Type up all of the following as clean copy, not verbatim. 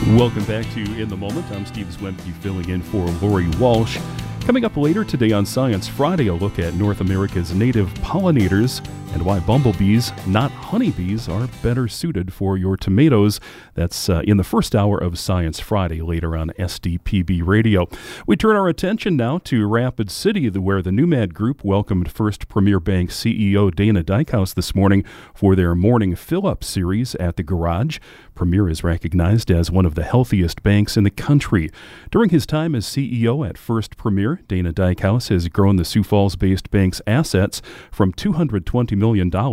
Welcome back to In the Moment. I'm Steve Zwemke filling in for Lori Walsh. Coming up later today on Science Friday, a look at North America's native pollinators and why bumblebees, not honeybees, are better suited for your tomatoes. That's in the first hour of Science Friday later on SDPB Radio. We turn our attention now to Rapid City, where the Numad Group welcomed First Premier Bank CEO Dana Dykhouse this morning for their morning fill-up series at the garage. Premier is recognized as one of the healthiest banks in the country. During his time as CEO at First Premier, Dana Dykhouse has grown the Sioux Falls-based bank's assets from $220 million to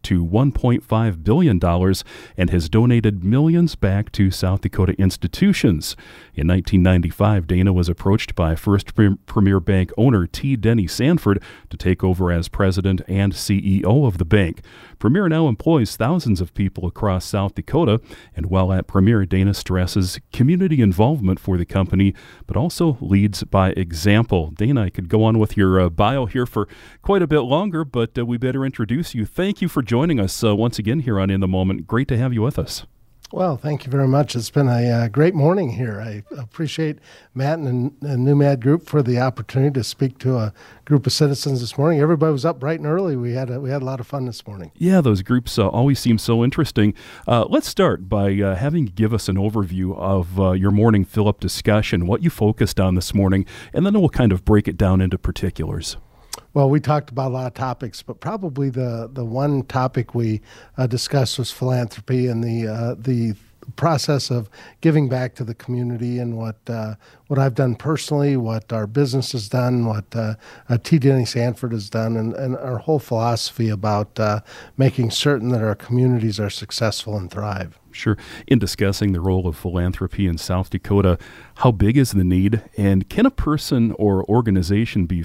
$1.5 billion and has donated millions back to South Dakota institutions. In 1995, Dana was approached by First Premier Bank owner T. Denny Sanford to take over as president and CEO of the bank. Premier now employs thousands of people across South Dakota, and while at Premier, Dana stresses community involvement for the company, but also leads by example. Dana, I could go on with your bio here for quite a bit longer, but we better introduce you. Thank you for joining us once again here on In the Moment. Great to have you with us. Well, thank you very much. It's been a great morning here. I appreciate Matt and Numad Group for the opportunity to speak to a group of citizens this morning. Everybody was up bright and early. We had a lot of fun this morning. Yeah, those groups always seem so interesting. Let's start by having you give us an overview of your morning fill-up discussion, what you focused on this morning, and then we'll kind of break it down into particulars. Well, we talked about a lot of topics, but probably the one topic we discussed was philanthropy and the process of giving back to the community and what I've done personally, what our business has done, what T. Denny Sanford has done, and our whole philosophy about making certain that our communities are successful and thrive. Sure. In discussing the role of philanthropy in South Dakota, how big is the need, and can a person or organization be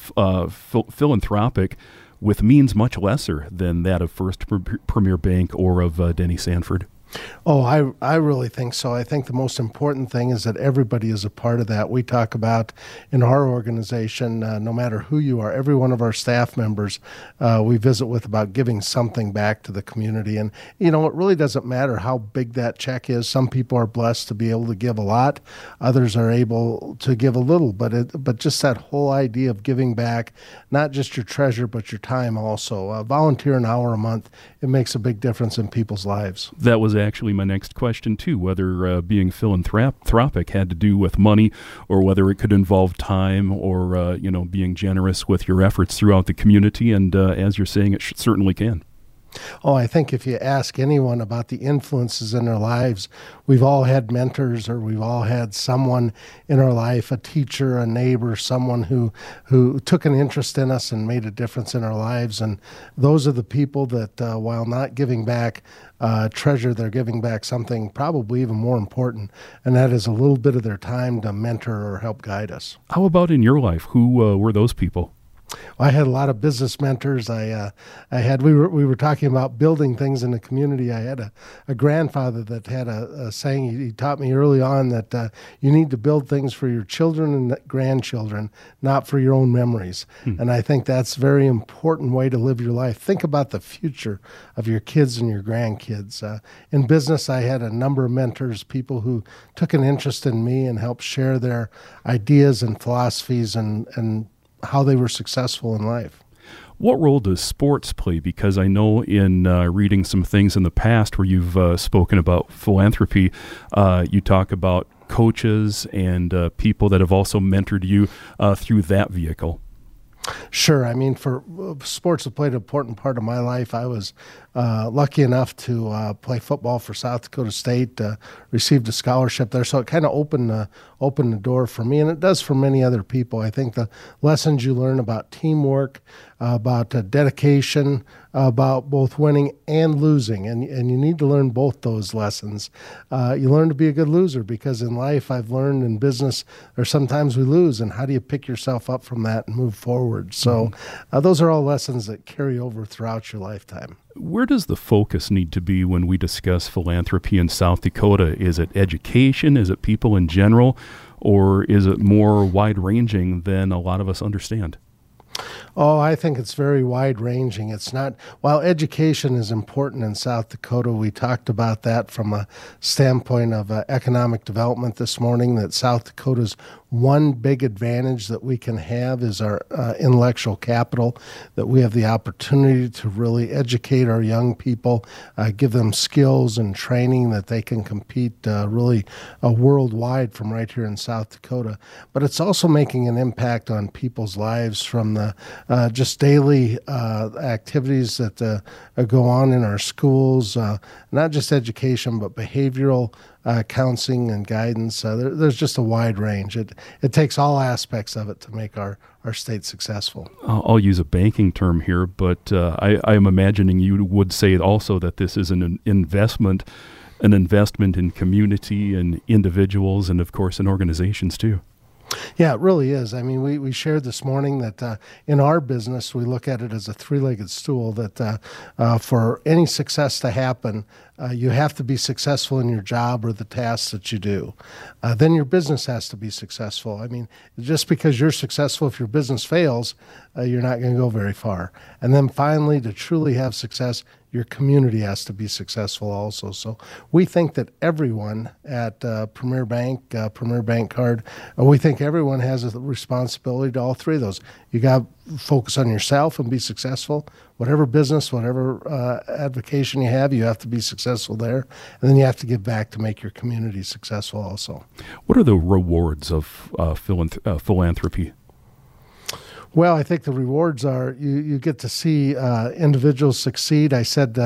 philanthropic with means much lesser than that of First Premier Bank or of Denny Sanford? Oh, I really think so. I think the most important thing is that everybody is a part of that. We talk about in our organization, no matter who you are, every one of our staff members we visit with about giving something back to the community. And, you know, it really doesn't matter how big that check is. Some people are blessed to be able to give a lot. Others are able to give a little. But just that whole idea of giving back, not just your treasure, but your time also. Volunteer an hour a month. It makes a big difference in people's lives. That was actually my next question, too, whether being philanthropic had to do with money or whether it could involve time or, being generous with your efforts throughout the community. And as you're saying, it certainly can. Oh, I think if you ask anyone about the influences in their lives, we've all had mentors or we've all had someone in our life, a teacher, a neighbor, someone who took an interest in us and made a difference in our lives. And those are the people that, while not giving back treasure, they're giving back something probably even more important, and that is a little bit of their time to mentor or help guide us. How about in your life? Who were those people? I had a lot of business mentors. We were talking about building things in the community. I had a grandfather that had a saying. He taught me early on that you need to build things for your children and grandchildren, not for your own memories. And I think that's a very important way to live your life. Think about the future of your kids and your grandkids. In business, I had a number of mentors, people who took an interest in me and helped share their ideas and philosophies and how they were successful in life. What role does sports play? Because I know in reading some things in the past where you've spoken about philanthropy, you talk about coaches and people that have also mentored you through that vehicle. Sure. I mean, for sports have played an important part of my life. I was lucky enough to play football for South Dakota State, received a scholarship there. So it kind of opened the door for me, and it does for many other people. I think the lessons you learn about teamwork, about dedication, about both winning and losing, and you need to learn both those lessons. You learn to be a good loser because in life, I've learned in business, there's sometimes we lose, and how do you pick yourself up from that and move forward? So those are all lessons that carry over throughout your lifetime. Where does the focus need to be when we discuss philanthropy in South Dakota? Is it education? Is it people in general? Or is it more wide-ranging than a lot of us understand? Oh, I think it's very wide ranging. It's not, while education is important in South Dakota, we talked about that from a standpoint of economic development this morning, that South Dakota's one big advantage that we can have is our intellectual capital, that we have the opportunity to really educate our young people, give them skills and training that they can compete really worldwide from right here in South Dakota. But it's also making an impact on people's lives from the just daily activities that go on in our schools, not just education, but behavioral counseling and guidance. There's just a wide range. It takes all aspects of it to make our state successful. I'll use a banking term here, but I am imagining you would say also that this is an investment in community and individuals and, of course, in organizations too. Yeah, it really is. I mean, we shared this morning that in our business, we look at it as a three-legged stool, that for any success to happen, you have to be successful in your job or the tasks that you do. Then your business has to be successful. I mean, just because you're successful, if your business fails, you're not going to go very far. And then finally, to truly have success, your community has to be successful also. So we think that everyone at Premier Bank, Premier Bank Card, we think everyone has a responsibility to all three of those. You got to focus on yourself and be successful. Whatever business, whatever advocation you have to be successful there. And then you have to give back to make your community successful also. What are the rewards of philanthropy? Well, I think the rewards are you get to see individuals succeed. I said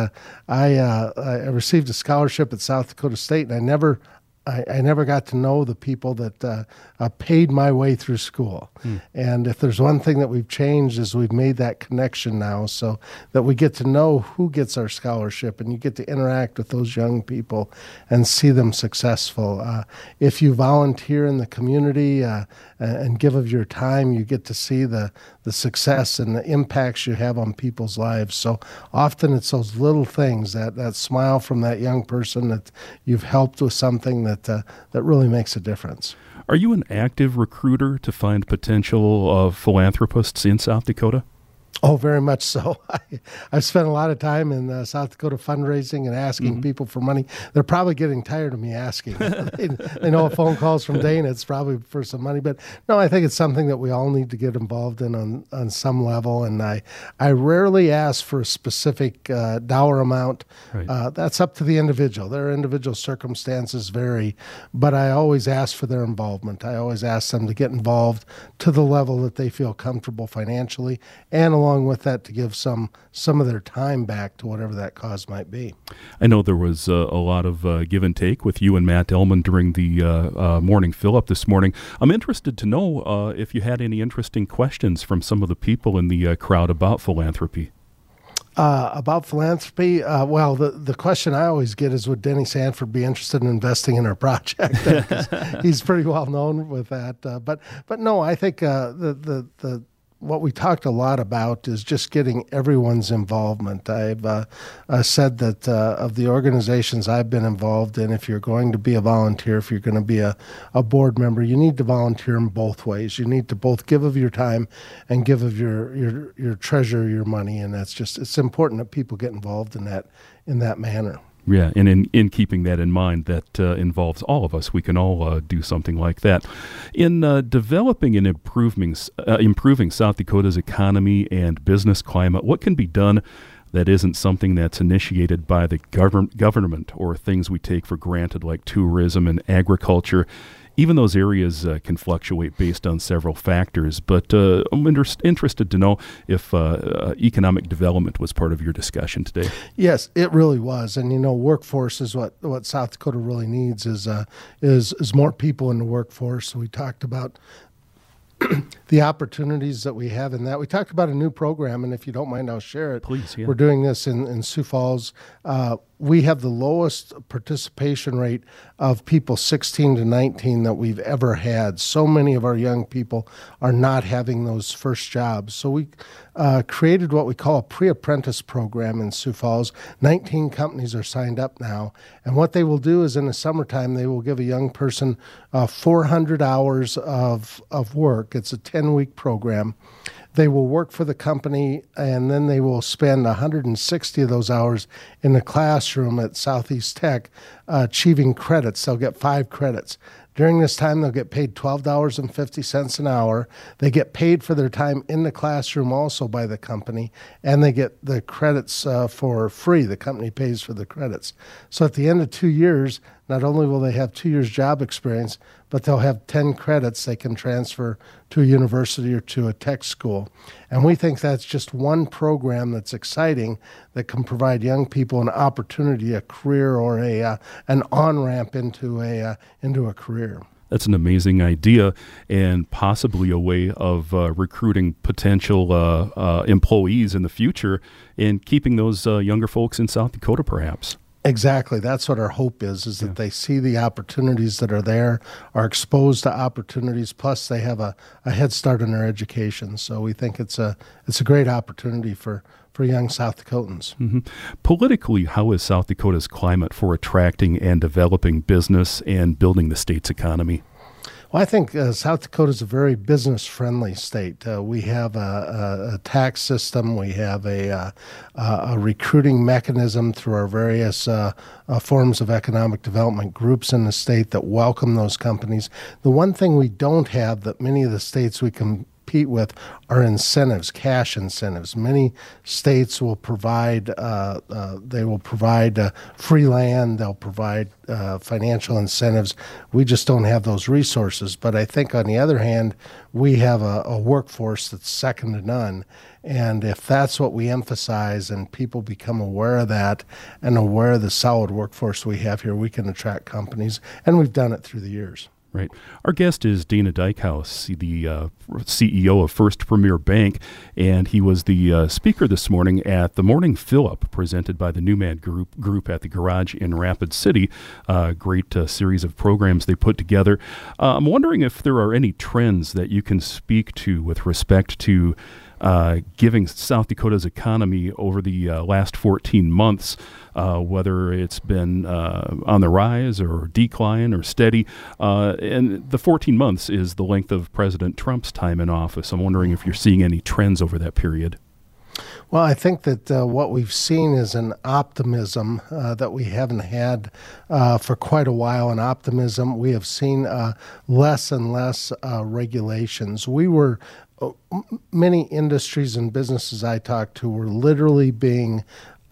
I received a scholarship at South Dakota State, and I never got to know the people that paid my way through school. And if there's one thing that we've changed is we've made that connection now, so that we get to know who gets our scholarship, and you get to interact with those young people and see them successful. If you volunteer in the community and give of your time, you get to see the success and the impacts you have on people's lives. So often it's those little things, that smile from that young person that you've helped with something that really makes a difference. Are you an active recruiter to find potential philanthropists in South Dakota? Oh, very much so. I've spent a lot of time in South Dakota fundraising and asking people for money. They're probably getting tired of me asking. They know a phone call's from Dana, it's probably for some money. But no, I think it's something that we all need to get involved in on some level. And I rarely ask for a specific dollar amount. Right. That's up to the individual. Their individual circumstances vary. But I always ask for their involvement. I always ask them to get involved to the level that they feel comfortable financially, and along with that to give some of their time back to whatever that cause might be. I know there was a lot of give and take with you and Matt Ellman during the morning fill-up this morning. I'm interested to know if you had any interesting questions from some of the people in the crowd about philanthropy. About philanthropy, well, the question I always get is, would Denny Sanford be interested in investing in our project? He's pretty well known with that. But no, I think what we talked a lot about is just getting everyone's involvement. I've said that of the organizations I've been involved in, if you're going to be a volunteer, if you're going to be a board member, you need to volunteer in both ways. You need to both give of your time and give of your treasure, your money, and it's important that people get involved in that manner. Yeah, and in keeping that in mind, that involves all of us. We can all do something like that. In developing and improving South Dakota's economy and business climate, what can be done that isn't something that's initiated by the government or things we take for granted like tourism and agriculture? Even those areas can fluctuate based on several factors, but I'm interested to know if economic development was part of your discussion today. Yes, it really was, and workforce is what South Dakota really needs is more people in the workforce. So we talked about the opportunities that we have in that. We talked about a new program, and if you don't mind, I'll share it. Please, yeah. We're doing this in Sioux Falls. We have the lowest participation rate of people 16 to 19 that we've ever had. So many of our young people are not having those first jobs. So we created what we call a pre-apprentice program in Sioux Falls. 19 companies are signed up now. And what they will do is in the summertime, they will give a young person 400 hours of work. It's a 10-week program. They will work for the company, and then they will spend 160 of those hours in the classroom at Southeast Tech achieving credits. They'll get 5 credits. During this time, they'll get paid $12.50 an hour. They get paid for their time in the classroom also by the company, and they get the credits for free. The company pays for the credits. So at the end of 2 years, not only will they have 2 years job experience, but they'll have 10 credits they can transfer to a university or to a tech school. And we think that's just one program that's exciting that can provide young people an opportunity, a career, or an on-ramp into a career. That's an amazing idea, and possibly a way of recruiting potential employees in the future and keeping those younger folks in South Dakota, perhaps. Exactly. That's what our hope is that they see the opportunities that are there, are exposed to opportunities, plus they have a head start in their education. So we think it's a great opportunity for young South Dakotans. Mm-hmm. Politically, how is South Dakota's climate for attracting and developing business and building the state's economy? Well, I think South Dakota is a very business-friendly state. We have a tax system. We have a recruiting mechanism through our various forms of economic development groups in the state that welcome those companies. The one thing we don't have that many of the states we compete with are incentives, cash incentives. Many states will provide free land, they'll provide financial incentives. We just don't have those resources. But I think on the other hand, we have a workforce that's second to none. And if that's what we emphasize and people become aware of that and aware of the solid workforce we have here, we can attract companies. And we've done it through the years. Right. Our guest is Dana Dykhouse, the CEO of First Premier Bank, and he was the speaker this morning at the Morning Fill-Up presented by the Newman Group at the Garage in Rapid City. Great series of programs they put together. I'm wondering if there are any trends that you can speak to with respect to giving South Dakota's economy over the last 14 months, whether it's been on the rise or decline or steady. And the 14 months is the length of President Trump's time in office. I'm wondering if you're seeing any trends over that period. Well, I think that what we've seen is an optimism that we haven't had for quite a while. An optimism. We have seen less and less regulations. Many industries and businesses I talked to were literally being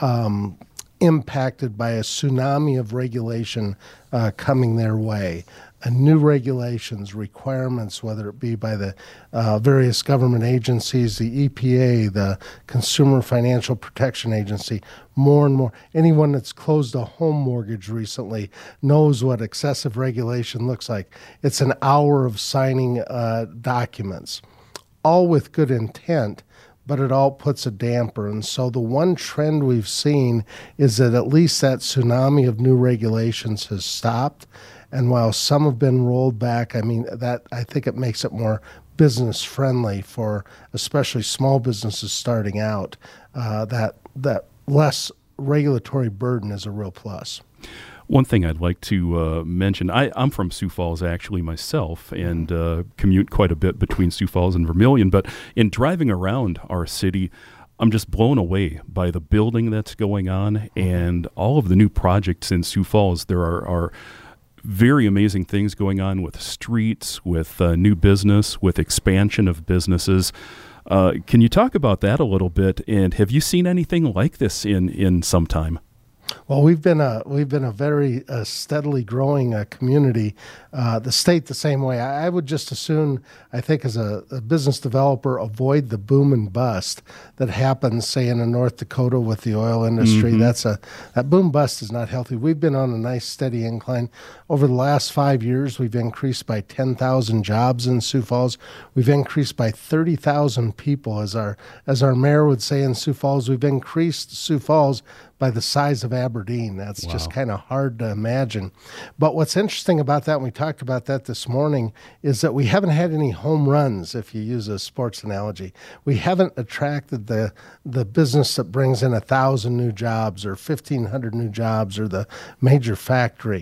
impacted by a tsunami of regulation coming their way. New regulations, requirements, whether it be by the various government agencies, the EPA, the Consumer Financial Protection Agency, more and more. Anyone that's closed a home mortgage recently knows what excessive regulation looks like. It's an hour of signing documents, all with good intent, but it all puts a damper. And so the one trend we've seen is that at least that tsunami of new regulations has stopped. And while some have been rolled back, I think it makes it more business friendly for especially small businesses starting out. That less regulatory burden is a real plus. One thing I'd like to mention, I'm from Sioux Falls actually myself and commute quite a bit between Sioux Falls and Vermilion, but in driving around our city, I'm just blown away by the building that's going on and all of the new projects in Sioux Falls. There are very amazing things going on with streets, with new business, with expansion of businesses. Can you talk about that a little bit? And have you seen anything like this in some time? Well, we've been a very steadily growing community. The state the same way. I would just as soon, I think, as a business developer, avoid the boom and bust that happens, say, in North Dakota with the oil industry. Mm-hmm. That boom bust is not healthy. We've been on a nice steady incline. Over the last 5 years, we've increased by 10,000 jobs in Sioux Falls. We've increased by 30,000 people, as our mayor would say in Sioux Falls. We've increased Sioux Falls by the size of Aberdeen. That's wow. Just kind of hard to imagine. But what's interesting about that, and we talked about that this morning, is that we haven't had any home runs, if you use a sports analogy. We haven't attracted the business that brings in 1,000 new jobs or 1,500 new jobs or the major factory.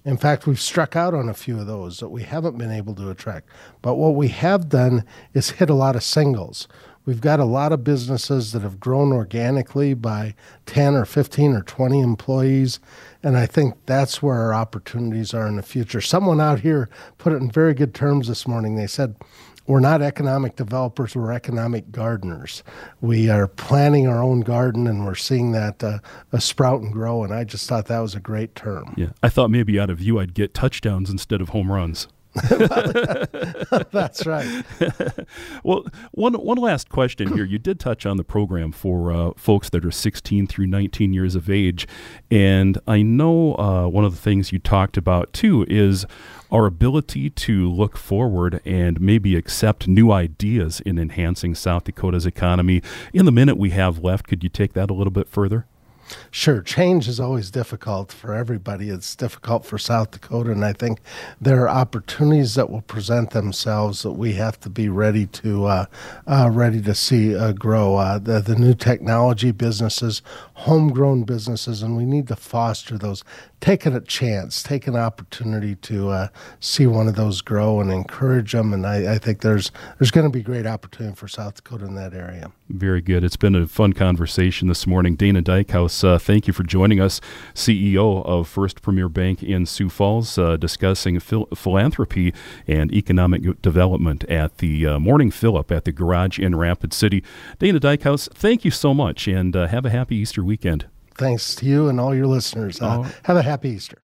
In fact, we've struck out on a few of those that we haven't been able to attract. But what we have done is hit a lot of singles. We've got a lot of businesses that have grown organically by 10 or 15 or 20 employees, and I think that's where our opportunities are in the future. Someone out here put it in very good terms this morning. They said, we're not economic developers, we're economic gardeners. We are planting our own garden, and we're seeing that sprout and grow, and I just thought that was a great term. Yeah, I thought maybe out of you I'd get touchdowns instead of home runs. That's right. Well, one last question here. You did touch on the program for folks that are 16 through 19 years of age, and I know one of the things you talked about too is our ability to look forward and maybe accept new ideas in enhancing South Dakota's economy. In the minute we have left, could you take that a little bit further? Sure. Change is always difficult for everybody. It's difficult for South Dakota, and I think there are opportunities that will present themselves that we have to be ready to see grow. The new technology businesses, homegrown businesses, and we need to foster those. Take a chance, take an opportunity to see one of those grow and encourage them, and I think there's going to be great opportunity for South Dakota in that area. Very good. It's been a fun conversation this morning. Dana Dykhouse, thank you for joining us, CEO of First Premier Bank in Sioux Falls, discussing philanthropy and economic development at the Morning Fill-Up at the Garage in Rapid City. Dana Dykhouse, thank you so much, and have a happy Easter weekend. Thanks to you and all your listeners. Have a happy Easter.